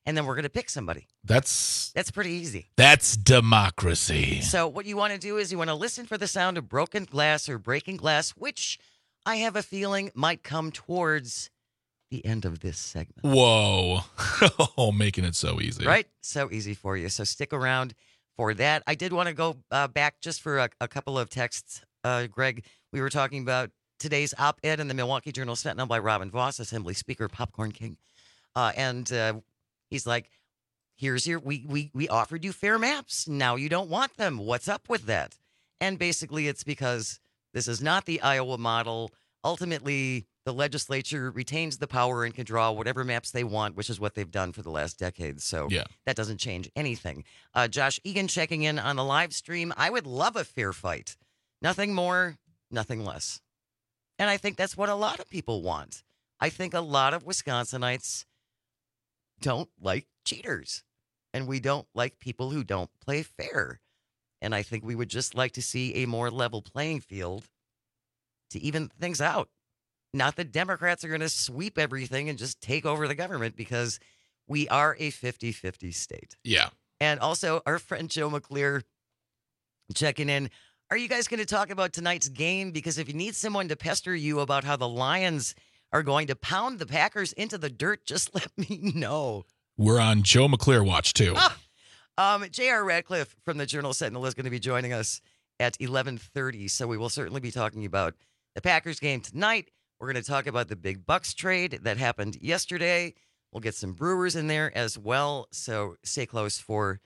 and then we're going to pick somebody. That's pretty easy. That's democracy. So what you want to do is you want to listen for the sound of broken glass or breaking glass, which I have a feeling might come towards the end of this segment. Whoa. Oh, making it so easy. Right? So easy for you. So stick around for that. I did want to go back just for a couple of texts. Greg, we were talking about today's op-ed in the Milwaukee Journal-Sentinel by Robin Voss, Assembly Speaker, Popcorn King. And he's like, here's your, we offered you fair maps. Now you don't want them. What's up with that? And basically it's because this is not the Iowa model. Ultimately, the legislature retains the power and can draw whatever maps they want, which is what they've done for the last decade. So that doesn't change anything. Josh Egan checking in on the live stream. I would love a fair fight. Nothing more, nothing less. And I think that's what a lot of people want. I think a lot of Wisconsinites don't like cheaters. And we don't like people who don't play fair. And I think we would just like to see a more level playing field to even things out. Not that Democrats are going to sweep everything and just take over the government, because we are a 50-50 state. Yeah. And also our friend Joe McClear checking in. Are you guys going to talk about tonight's game? Because if you need someone to pester you about how the Lions are going to pound the Packers into the dirt, just let me know. We're on Joe McClear watch, too. J.R. Radcliffe from the Journal-Sentinel is going to be joining us at 11:30, so we will certainly be talking about the Packers game tonight. We're going to talk about the big Bucks trade that happened yesterday. We'll get some Brewers in there as well, so stay close for,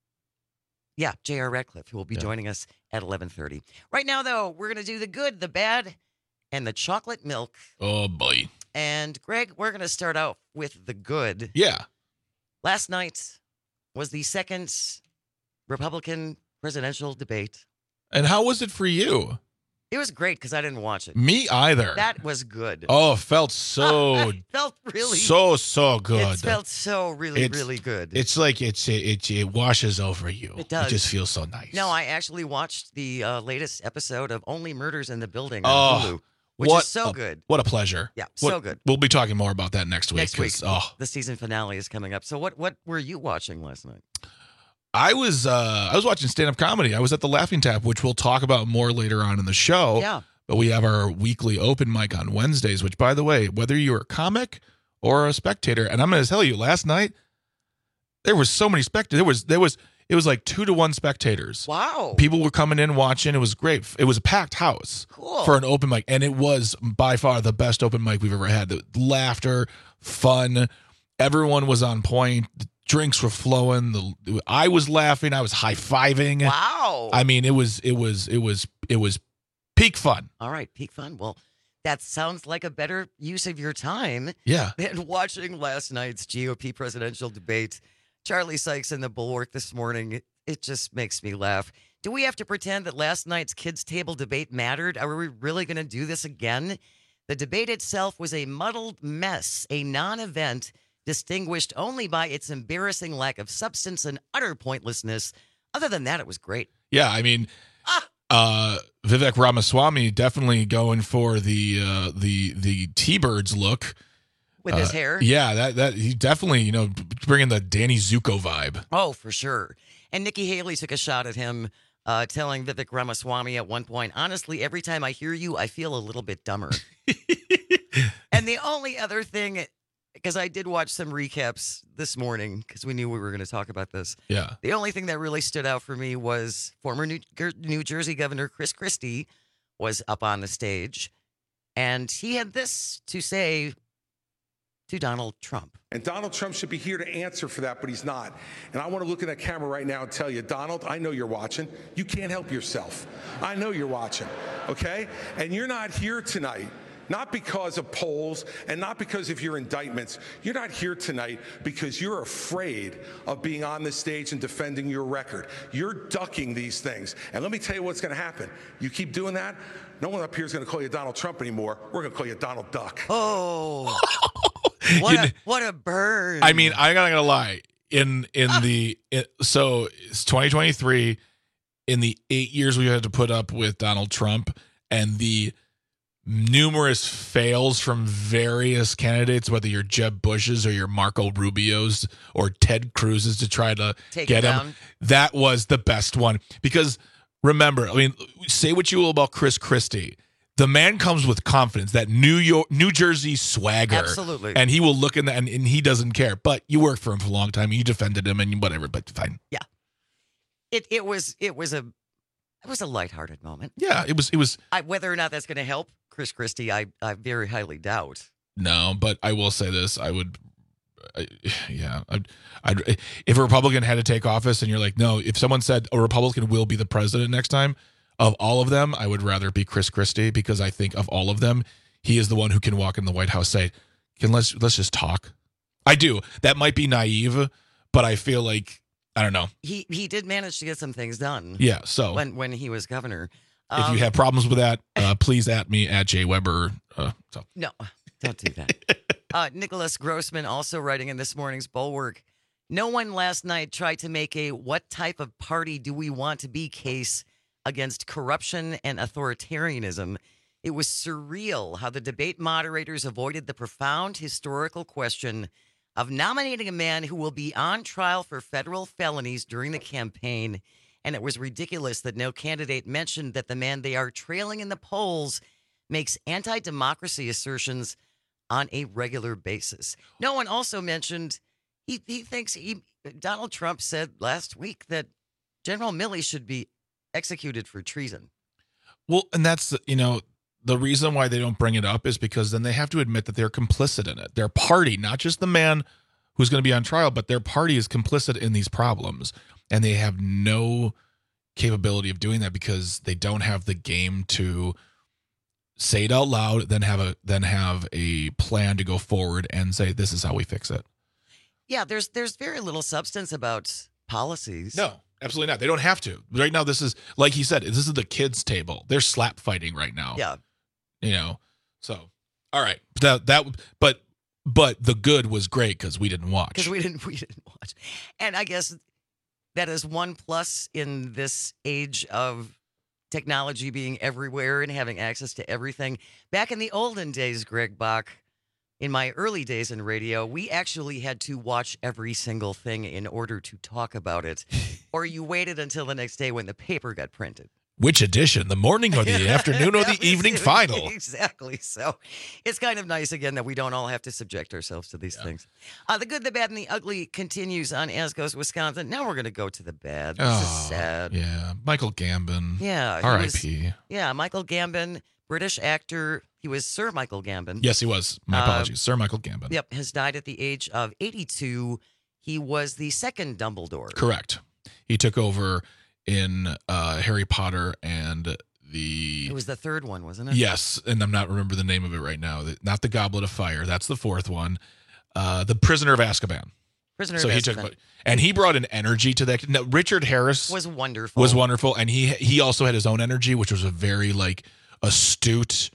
J.R. Radcliffe, who will be joining us at 11:30. Right now, though, we're going to do the good, the bad, and the chocolate milk. Oh, boy. And, Greg, we're going to start out with the good. Yeah. Last night was the second Republican presidential debate. And how was it for you? It was great because I didn't watch it. Me either. That was good. Oh, it felt so... it felt really... So good. It felt so really good. It's like it washes over you. It does. It just feels so nice. No, I actually watched the latest episode of Only Murders in the Building on Hulu, which is so good. What a pleasure. Yeah, so good. We'll be talking more about that next week. Next week, the season finale is coming up. So what were you watching last night? I was watching stand-up comedy. I was at the Laughing Tap, which we'll talk about more later on in the show. Yeah. But we have our weekly open mic on Wednesdays, which, by the way, whether you're a comic or a spectator, and I'm going to tell you, last night, there was so many spectators. It was like 2-to-1 spectators. Wow. People were coming in watching. It was great. It was a packed house for an open mic. And it was by far the best open mic we've ever had. The laughter, fun. Everyone was on point. The drinks were flowing. I was laughing. I was high-fiving. Wow. I mean, it was peak fun. All right, peak fun. Well, that sounds like a better use of your time than watching last night's GOP presidential debate. Charlie Sykes in the Bulwark this morning. It just makes me laugh. Do we have to pretend that last night's kids' table debate mattered? Are we really going to do this again? The debate itself was a muddled mess, a non-event distinguished only by its embarrassing lack of substance and utter pointlessness. Other than that, it was great. Yeah, I mean, Vivek Ramaswamy definitely going for the T-Birds look. With his hair? Yeah, that he definitely, bringing the Danny Zuko vibe. Oh, for sure. And Nikki Haley took a shot at him, telling Vivek Ramaswamy at one point, honestly, every time I hear you, I feel a little bit dumber. And the only other thing, because I did watch some recaps this morning because we knew we were going to talk about this. Yeah. The only thing that really stood out for me was former New Jersey Governor Chris Christie was up on the stage, and he had this to say to Donald Trump. And Donald Trump should be here to answer for that, but he's not. And I want to look at that camera right now and tell you, Donald, I know you're watching. You can't help yourself. I know you're watching, okay? And you're not here tonight, not because of polls and not because of your indictments. You're not here tonight because you're afraid of being on the stage and defending your record. You're ducking these things. And let me tell you what's going to happen. You keep doing that, no one up here is going to call you Donald Trump anymore. We're going to call you Donald Duck. Oh. What a burn. I mean, I'm not gonna lie. So it's 2023. In the 8 years we had to put up with Donald Trump and the numerous fails from various candidates, whether you're Jeb Bush's or your Marco Rubio's or Ted Cruz's, to try to get him. That was the best one. Because remember, I mean, say what you will about Chris Christie. The man comes with confidence, that New Jersey swagger. Absolutely. And he will look in that, and he doesn't care. But you worked for him for a long time. You defended him and whatever, but fine. Yeah. It was a lighthearted moment. Yeah, it was. Whether or not that's going to help Chris Christie, I very highly doubt. No, but I will say this: I'd if a Republican had to take office, and you're like, no, if someone said a Republican will be the president next time, of all of them, I would rather be Chris Christie, because I think of all of them, he is the one who can walk in the White House, say, let's just talk. I do. That might be naive, but I feel like, I don't know. He did manage to get some things done. Yeah. So when he was governor. If you have problems with that, please at me at Jay Weber. No, don't do that. Nicholas Grossman also writing in this morning's Bulwark. No one last night tried to make a what type of party do we want to be case against corruption and authoritarianism. It was surreal how the debate moderators avoided the profound historical question of nominating a man who will be on trial for federal felonies during the campaign. And it was ridiculous that no candidate mentioned that the man they are trailing in the polls makes anti-democracy assertions on a regular basis. No one also mentioned he thinks Donald Trump said last week that General Milley should be executed for treason. Well, and that's, the reason why they don't bring it up is because then they have to admit that they're complicit in it. Their party, not just the man who's going to be on trial, but their party is complicit in these problems. And they have no capability of doing that because they don't have the game to say it out loud, then have a plan to go forward and say, this is how we fix it. Yeah, there's very little substance about policies. No. Absolutely not. They don't have to. Right now, this is, like he said, this is the kids' table. They're slap fighting right now. Yeah. So, all right. But the good was great because we didn't watch. Because we didn't watch. And I guess that is one plus in this age of technology being everywhere and having access to everything. Back in the olden days, Greg Bach, in my early days in radio, we actually had to watch every single thing in order to talk about it. Or you waited until the next day when the paper got printed. Which edition? The morning or the afternoon or the evening final? Exactly. So it's kind of nice, again, that we don't all have to subject ourselves to these things. The good, the bad, and the ugly continues on As Goes Wisconsin. Now we're going to go to the bad. This is sad. Yeah. Michael Gambon. Yeah. R.I.P. Yeah. Michael Gambon, British actor. He was Sir Michael Gambon. Yes, he was. My apologies. Sir Michael Gambon. Yep. Has died at the age of 82. He was the second Dumbledore. Correct. He took over in Harry Potter and It was the third one, wasn't it? Yes. And I'm not remember the name of it right now. Not the Goblet of Fire. That's the fourth one. The Prisoner of Azkaban. He took, and he brought an energy to that. Now, Richard Harris was wonderful. And he also had his own energy, which was a very astute,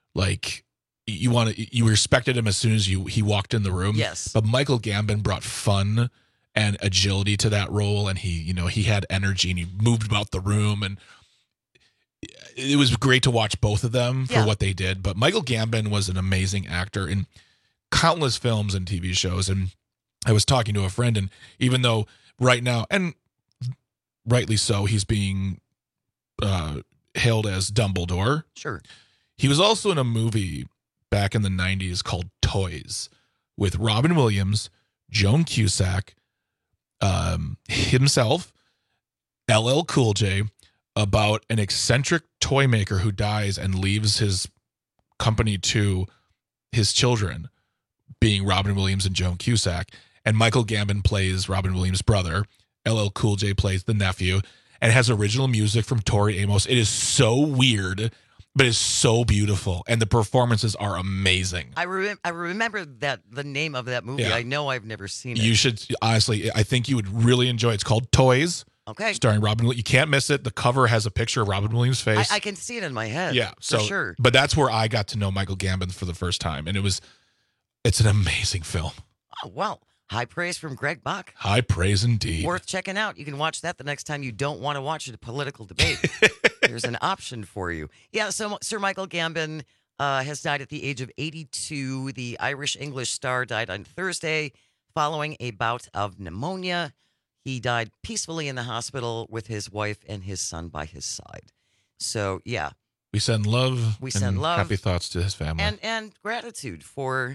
you respected him as soon as he walked in the room. Yes. But Michael Gambon brought fun and agility to that role, and he had energy and he moved about the room, and it was great to watch both of them for what they did. But Michael Gambon was an amazing actor in countless films and TV shows. And I was talking to a friend, and even though right now, and rightly so, he's being hailed as Dumbledore. Sure. He was also in a movie back in the 90s called Toys with Robin Williams, Joan Cusack, himself, LL Cool J, about an eccentric toy maker who dies and leaves his company to his children, being Robin Williams and Joan Cusack. And Michael Gambon plays Robin Williams' brother. LL Cool J plays the nephew, and has original music from Tori Amos. It is so weird, but it's so beautiful, and the performances are amazing. I remember the name of that movie. Yeah. I know I've never seen it. You should, honestly, I think you would really enjoy it. It's called Toys. Okay. Starring Robin Williams. You can't miss it. The cover has a picture of Robin Williams' face. I can see it in my head. Yeah. For sure. But that's where I got to know Michael Gambon for the first time, and it's an amazing film. Oh, well. High praise from Greg Bach. High praise indeed. Worth checking out. You can watch that the next time you don't want to watch a political debate. There's an option for you. Yeah, so Sir Michael Gambon, has died at the age of 82. The Irish-English star died on Thursday following a bout of pneumonia. He died peacefully in the hospital with his wife and his son by his side. So, yeah. We send love. Send love. Happy thoughts to his family. And gratitude for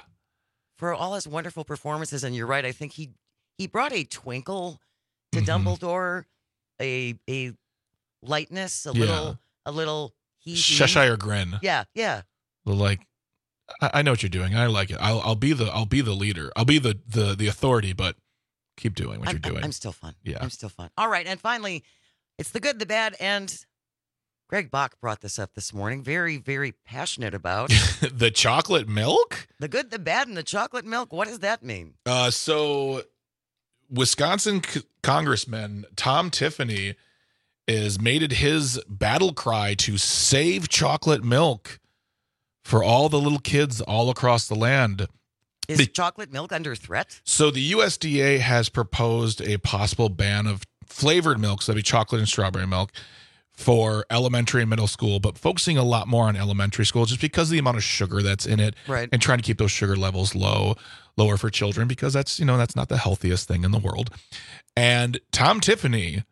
all his wonderful performances. And you're right. I think he brought a twinkle to Dumbledore, a lightness, a little hee-hee. Cheshire grin. Yeah. Like, I know what you're doing. I like it. I'll be the leader. I'll be the authority, but keep doing what you're doing. I'm still fun. Yeah. I'm still fun. All right. And finally, it's the good, the bad, and Greg Bach brought this up this morning. Very, very passionate about the chocolate milk. The good, the bad, and the chocolate milk. What does that mean? So Wisconsin Congressman Tom Tiffany is made it his battle cry to save chocolate milk for all the little kids all across the land. Is chocolate milk under threat? So the USDA has proposed a possible ban of flavored milks, that'd be chocolate and strawberry milk, for elementary and middle school, but focusing a lot more on elementary school just because of the amount of sugar that's in it, right? And trying to keep those sugar levels lower for children, because that's not the healthiest thing in the world. And Tom Tiffany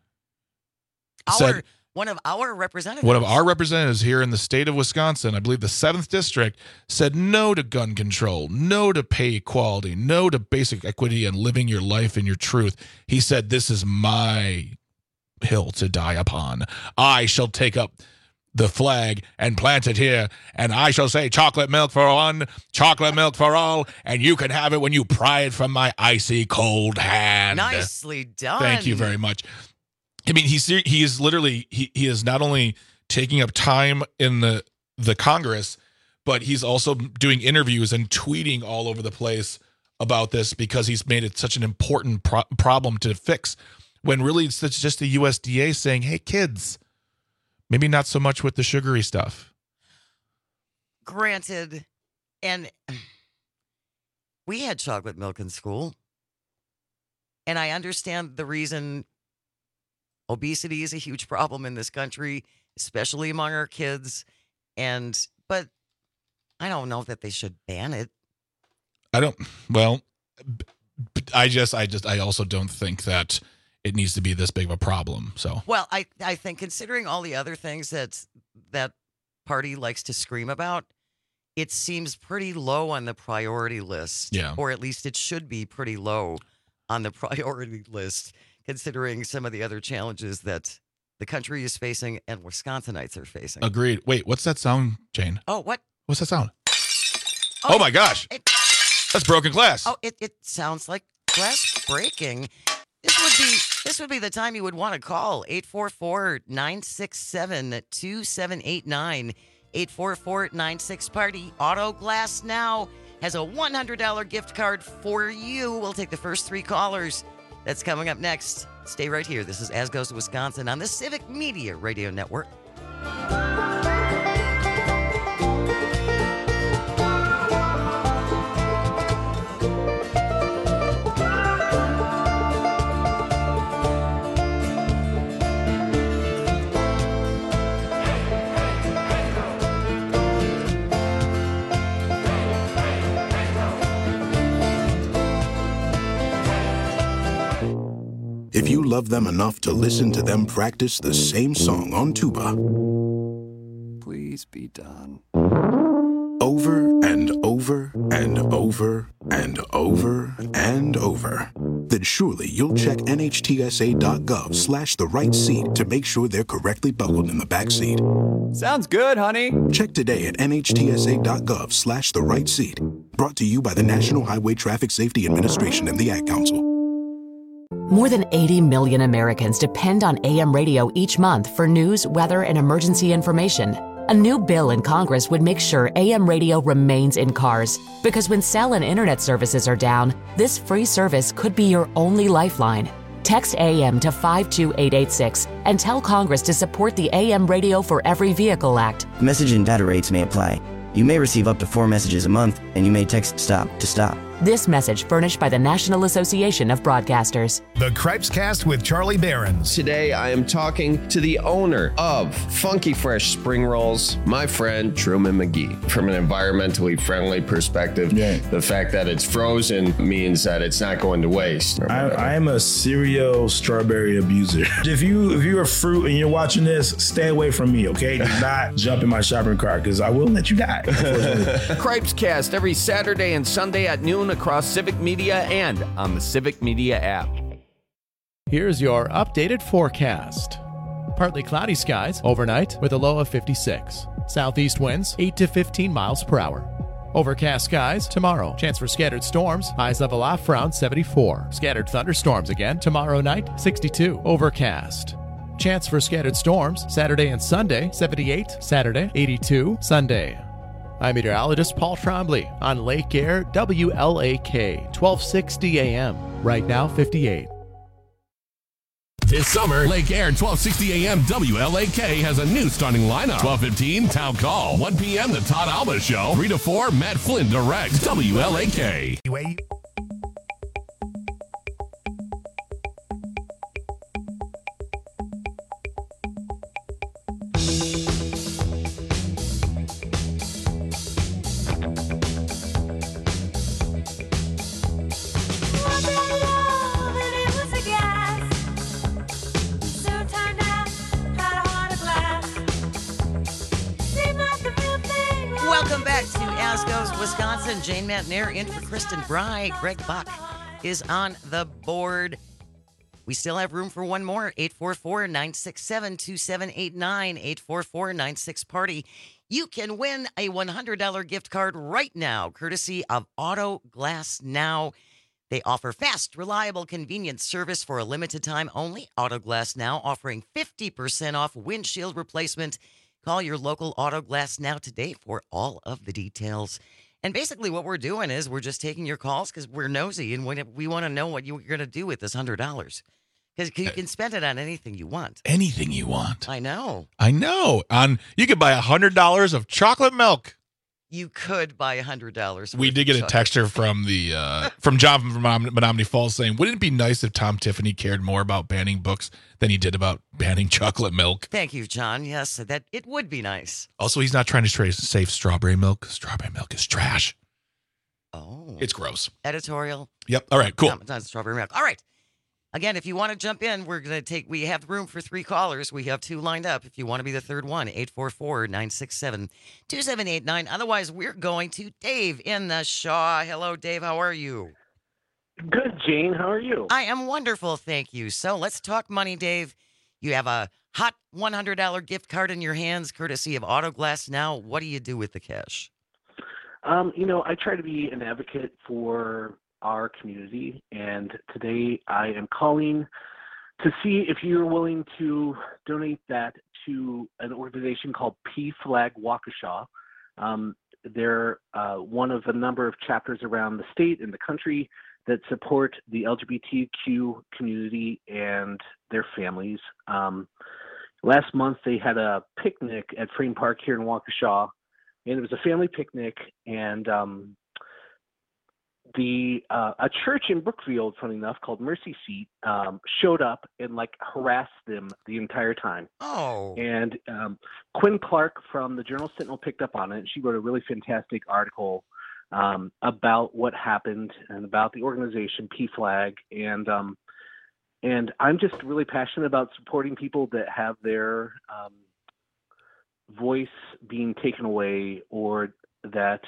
said, one of our representatives here in the state of Wisconsin, I believe the 7th district, said no to gun control, no to pay equality, no to basic equity and living your life in your truth. He said, this is my hill to die upon. I shall take up the flag and plant it here, and I shall say chocolate milk for one, chocolate milk for all, and you can have it when you pry it from my icy cold hand. Nicely done. Thank you very much. I mean, he is not only taking up time in the Congress, but he's also doing interviews and tweeting all over the place about this because he's made it such an important problem to fix, when really it's just the USDA saying, hey, kids, maybe not so much with the sugary stuff. Granted, and we had chocolate milk in school, and I understand the reason. Obesity is a huge problem in this country, especially among our kids. But I don't know that they should ban it. I also don't think that it needs to be this big of a problem. So, well, I think considering all the other things that party likes to scream about, it seems pretty low on the priority list. Yeah. Or at least it should be pretty low on the priority list, considering some of the other challenges that the country is facing and Wisconsinites are facing. Agreed. Wait, what's that sound, Jane? Oh, what? What's that sound? Oh my gosh. That's broken glass. Oh, it sounds like glass breaking. This would be the time you would want to call 844-967-2789. 844-96-PARTY. Auto Glass Now has a $100 gift card for you. We'll take the first 3 callers. That's coming up next. Stay right here. This is As Goes to Wisconsin on the Civic Media Radio Network. If you love them enough to listen to them practice the same song on tuba, please be done. Over and over and over and over and over, then surely you'll check NHTSA.gov/the right seat to make sure they're correctly buckled in the back seat. Sounds good, honey. Check today at NHTSA.gov/the right seat. Brought to you by the National Highway Traffic Safety Administration and the Ad Council. More than 80 million Americans depend on AM radio each month for news, weather, and emergency information. A new bill in Congress would make sure AM radio remains in cars, because when cell and internet services are down, this free service could be your only lifeline. Text AM to 52886 and tell Congress to support the AM Radio for Every Vehicle Act. Message and data rates may apply. You may receive up to 4 messages a month, and you may text STOP to stop. This message furnished by the National Association of Broadcasters. The Cripes Cast with Charlie Behrens. Today, I am talking to the owner of Funky Fresh Spring Rolls, my friend Truman McGee. From an environmentally friendly perspective, the fact that it's frozen means that it's not going to waste. I am a serial strawberry abuser. If you're a fruit and you're watching this, stay away from me, okay? Do not jump in my shopping cart because I will let you die. Cripes Cast every Saturday and Sunday at noon across Civic Media and on the Civic Media app. Here's your updated forecast. Partly cloudy skies overnight with a low of 56. Southeast winds 8 to 15 miles per hour. Overcast skies tomorrow. Chance for scattered storms. Highs level off around 74. Scattered thunderstorms again tomorrow night 62. Overcast. Chance for scattered storms Saturday and Sunday 78. Saturday 82. Sunday. I'm meteorologist Paul Trombley on Lake Air WLAK 1260 AM. Right now 58. This summer, Lake Air 1260 AM WLAK has a new starting lineup. 12:15 Town Call. 1 p.m. The Todd Alba Show. 3 to 4 Matt Flynn Direct. WLAK. Welcome back to As Goes Wisconsin. Jane Matnair in for Kristen Bry. Greg Buck is on the board. We still have room for one more. 844-967-2789. 844-96-PARTY. You can win a $100 gift card right now, courtesy of Auto Glass Now. They offer fast, reliable, convenient service for a limited time only. Auto Glass Now offering 50% off windshield replacement. Call your local Auto Glass Now today for all of the details. And basically what we're doing is we're just taking your calls because we're nosy and we want to know what you're going to do with this $100. Because you can spend it on anything you want. Anything you want. I know. You could buy $100 of chocolate milk. You could buy $100. We did get a texture from from John from Menominee Falls saying, wouldn't it be nice if Tom Tiffany cared more about banning books than he did about banning chocolate milk? Thank you, John. Yes, that it would be nice. Also, he's not trying to save strawberry milk. Strawberry milk is trash. Oh. It's gross. Editorial. Yep. All right, cool. Not strawberry milk. All right. Again, if you want to jump in, we have room for 3 callers. We have 2 lined up. If you want to be the third one, 844-967-2789. Otherwise, we're going to Dave in the Shaw. Hello, Dave. How are you? Good, Jane. How are you? I am wonderful, thank you. So let's talk money, Dave. You have a hot $100 gift card in your hands, courtesy of Auto Glass Now. What do you do with the cash? I try to be an advocate for our community, and today I am calling to see if you're willing to donate that to an organization called PFLAG Waukesha. They're one of a number of chapters around the state and the country that support the LGBTQ community and their families. Last month they had a picnic at Frame Park here in Waukesha, and it was a family picnic, and a church in Brookfield, funny enough, called Mercy Seat, showed up and harassed them the entire time. Oh. And Quinn Clark from the Journal Sentinel picked up on it. She wrote a really fantastic article about what happened and about the organization PFLAG. And I'm just really passionate about supporting people that have their voice being taken away or that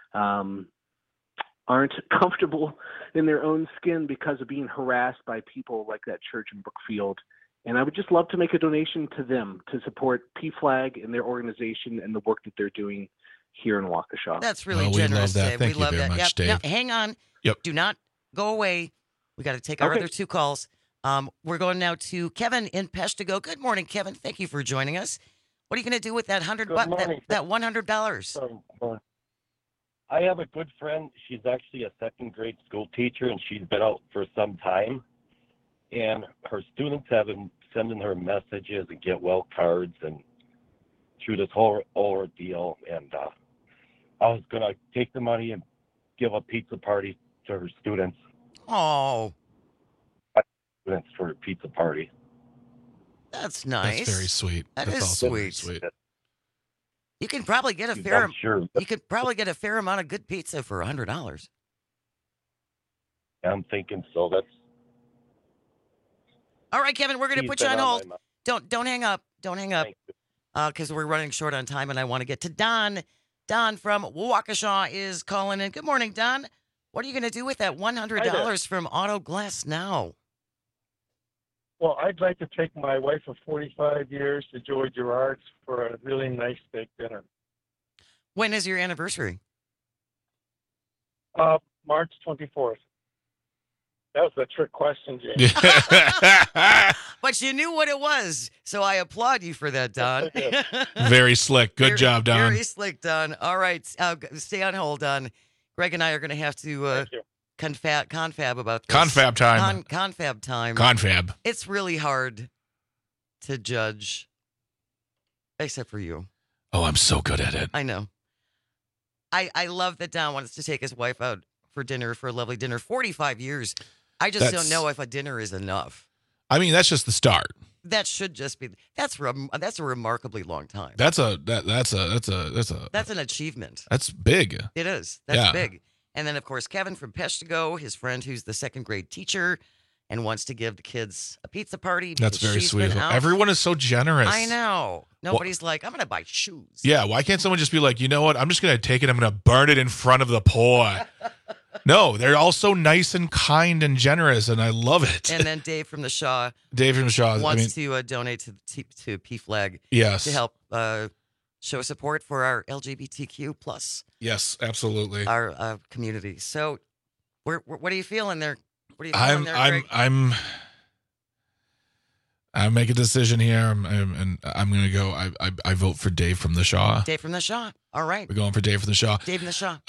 aren't comfortable in their own skin because of being harassed by people like that church in Brookfield. And I would just love to make a donation to them to support PFLAG and their organization and the work that they're doing here in Waukesha. That's really generous, love that. Dave. Thank we you love very that. much, Dave. Now, hang on. Yep. Do not go away. We got to take our other 2 calls. We're going now to Kevin in Peshtigo. Good morning, Kevin. Thank you for joining us. What are you going to do with that $100? I have a good friend. She's actually a second grade school teacher, and she's been out for some time. And her students have been sending her messages and get well cards and through this whole ordeal. And I was going to take the money and give a pizza party to her students. Oh. Students for a pizza party. That's nice. That's very sweet. That's also sweet. sweet. You can probably get a You could probably get a fair amount of good pizza for $100. I'm thinking so. That's all right, Kevin. We're going to He's put you been on on hold. my Don't hang up. Don't hang up. Because we're running short on time, and I want to get to Don. Don from Waukesha is calling in. Good morning, Don. What are you going to do with that $100 from Auto Glass Now? Well, I'd like to take my wife of 45 years to Joey Gerard's for a really nice steak dinner. When is your anniversary? March 24th. That was a trick question, James. But you knew what it was, so I applaud you for that, Don. Very slick. Good job, Don. Very slick, Don. All right, stay on hold, Don. Greg and I are going to have to confab about this. Confab time. Confab time. Confab. It's really hard to judge, except for you. Oh, I'm so good at it. I know. I love that Don wants to take his wife out for dinner, for a lovely dinner. 45 years. I just don't know if a dinner is enough. I mean, that's just the start. That should just be. That's a remarkably long time. That's an achievement. That's big. It is. That's big. And then, of course, Kevin from Peshtigo, his friend who's the second grade teacher and wants to give the kids a pizza party. That's very sweet. Everyone is so generous. I know. Nobody's like, I'm going to buy shoes. Yeah. Why can't someone just be like, you know what? I'm just going to take it. I'm going to burn it in front of the poor. No, they're all so nice and kind and generous, and I love it. And then Dave from the Shaw. Wants to donate to PFLAG. Yes. To help show support for our LGBTQ plus. Yes, absolutely. Our community. So, what are you feeling there? What are you feeling there, Greg? I make a decision here, and I'm going to go. I vote for Dave from the Shaw. Dave from the Shaw. All right. We're going for Dave from the Shaw. Dave from the Shaw.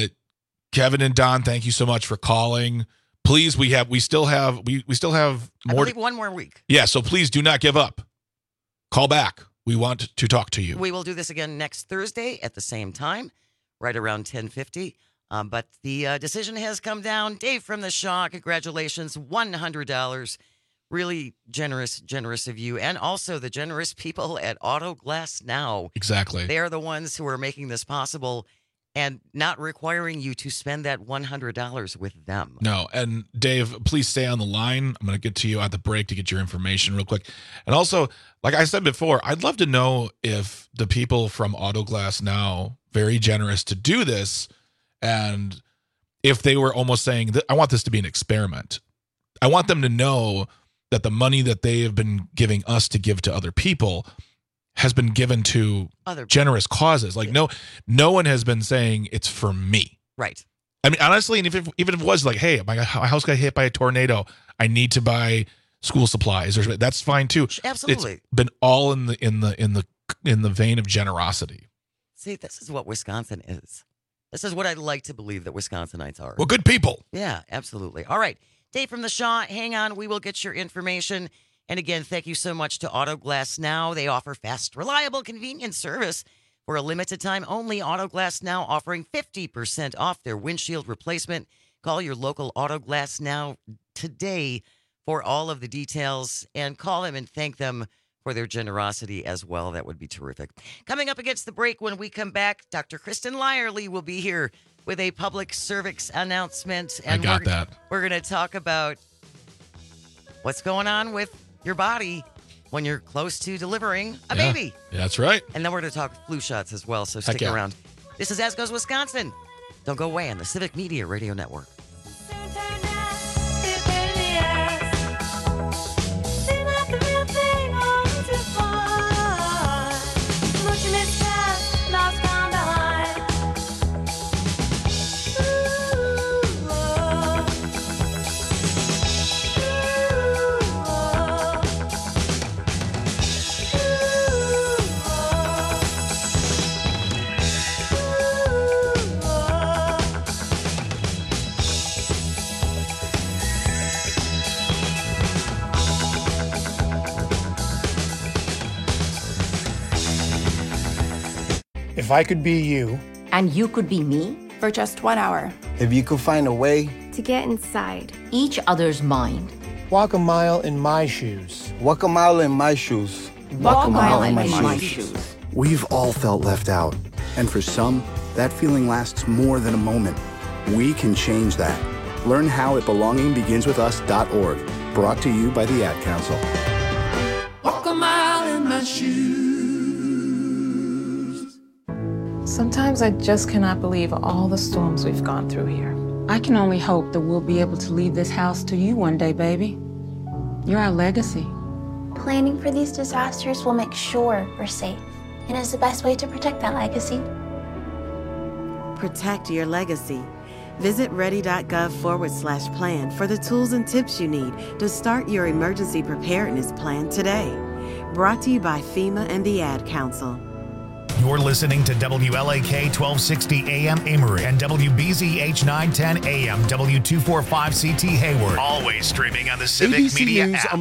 Kevin and Don, thank you so much for calling. Please, we still have more. I believe one more week. Yeah, so please do not give up. Call back. We want to talk to you. We will do this again next Thursday at the same time, right around 10:50. But the decision has come down. Dave from the Shaw, congratulations, $100. Really generous of you. And also the generous people at Auto Glass Now. Exactly. They are the ones who are making this possible and not requiring you to spend that $100 with them. No. And Dave, please stay on the line. I'm going to get to you at the break to get your information real quick. And also, like I said before, I'd love to know if the people from Auto Glass Now, very generous to do this, and if they were almost saying, I want this to be an experiment. I want them to know that the money that they have been giving us to give to other people has been given to generous causes. Like no one has been saying it's for me. Right. I mean, honestly, and even if it was like, hey, my house got hit by a tornado, I need to buy school supplies, or that's fine too. Absolutely. It's been all in the vein of generosity. See, this is what Wisconsin is. This is what I'd like to believe that Wisconsinites are. Well, good people. Yeah, absolutely. All right. Dave from the Shaw, hang on. We will get your information. And again, thank you so much to Auto Glass Now. They offer fast, reliable, convenient service for a limited time only. Auto Glass Now offering 50% off their windshield replacement. Call your local Auto Glass Now today for all of the details, and call them and thank them for their generosity as well. That would be terrific. Coming up against the break, when we come back, Dr. Kristen Lyerly will be here with a public service announcement. And we're going to talk about what's going on with your body when you're close to delivering a baby. That's right. And then we're going to talk flu shots as well, so stick around. This is As Goes Wisconsin. Don't go away on the Civic Media Radio Network. If I could be you, and you could be me, for just 1 hour, if you could find a way to to get inside each other's mind. Walk a mile in my shoes. Walk a mile in my shoes. Walk a mile in my shoes. We've all felt left out, and for some, that feeling lasts more than a moment. We can change that. Learn how at belongingbeginswithus.org. Brought to you by the Ad Council. Walk a mile in my shoes. Sometimes I just cannot believe all the storms we've gone through here. I can only hope that we'll be able to leave this house to you one day, baby. You're our legacy. Planning for these disasters will make sure we're safe, and is the best way to protect that legacy. Protect your legacy. Visit ready.gov/plan for the tools and tips you need to start your emergency preparedness plan today. Brought to you by FEMA and the Ad Council. You're listening to WLAK 1260 AM Emory and WBZH 910 AM W245CT Hayward. Always streaming on the Civic ABC Media News app.